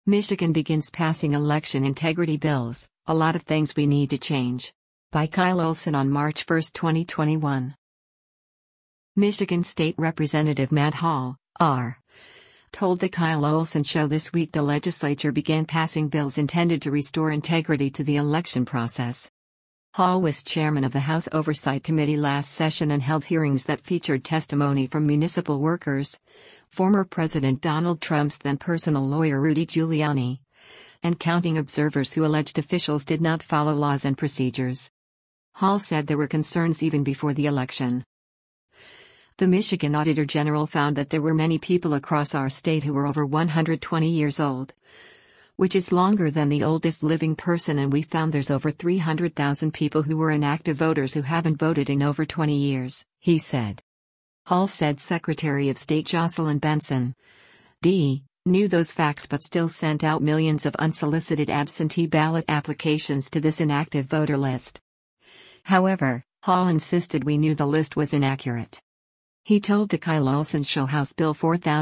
Michigan begins passing election integrity bills, a lot of things we need to change. By Kyle Olson on March 1, 2021. Michigan State Representative Matt Hall, R., told the Kyle Olson Show this week the legislature began passing bills intended to restore integrity to the election process. Hall was chairman of the House Oversight Committee last session and held hearings that featured testimony from municipal workers, former President Donald Trump's then personal lawyer Rudy Giuliani, and counting observers who alleged officials did not follow laws and procedures. Hall said there were concerns even before the election. The Michigan Auditor General found that there were many people across our state who were over 120 years old, which is longer than the oldest living person, and we found there's over 300,000 people who were inactive voters who haven't voted in over 20 years, he said. Hall said Secretary of State Jocelyn Benson, D., knew those facts but still sent out millions of unsolicited absentee ballot applications to this inactive voter list. However, Hall insisted we knew the list was inaccurate. He told the Kyle Olson Show House Bill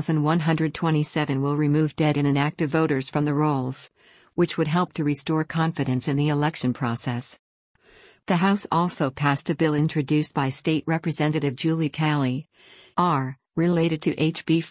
4127 will remove dead and inactive voters from the rolls, which would help to restore confidence in the election process. The House also passed a bill introduced by State Representative Julie Kelly, R., related to HB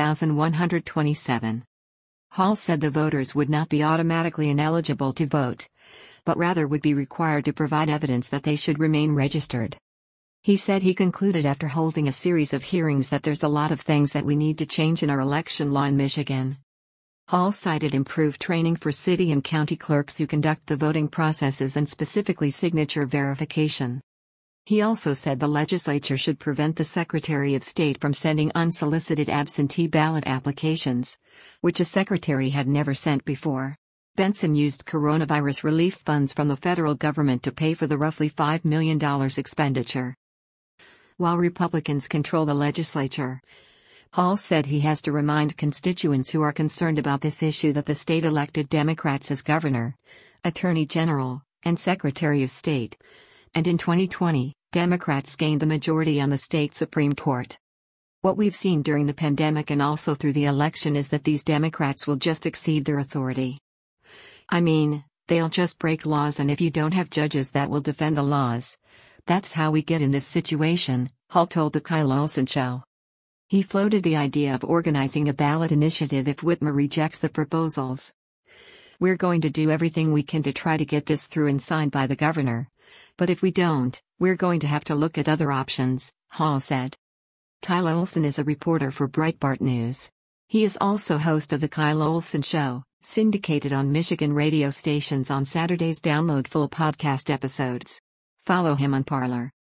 4127. Hall said the voters would not be automatically ineligible to vote, but rather would be required to provide evidence that they should remain registered. He said he concluded after holding a series of hearings that there's a lot of things that we need to change in our election law in Michigan. Hall cited improved training for city and county clerks who conduct the voting processes and specifically signature verification. He also said the legislature should prevent the Secretary of State from sending unsolicited absentee ballot applications, which a secretary had never sent before. Benson used coronavirus relief funds from the federal government to pay for the roughly $5 million expenditure. While Republicans control the legislature, Hall said he has to remind constituents who are concerned about this issue that the state elected Democrats as governor, attorney general, and secretary of state, and in 2020, Democrats gained the majority on the state Supreme Court. What we've seen during the pandemic and also through the election is that these Democrats will just exceed their authority. I mean, they'll just break laws, and if you don't have judges that will defend the laws, that's how we get in this situation, Hall told the Kyle Olson Show. He floated the idea of organizing a ballot initiative if Whitmer rejects the proposals. We're going to do everything we can to try to get this through and signed by the governor, but if we don't, we're going to have to look at other options, Hall said. Kyle Olson is a reporter for Breitbart News. He is also host of the Kyle Olson Show, syndicated on Michigan radio stations on Saturdays. Download full podcast episodes. Follow him on Parler.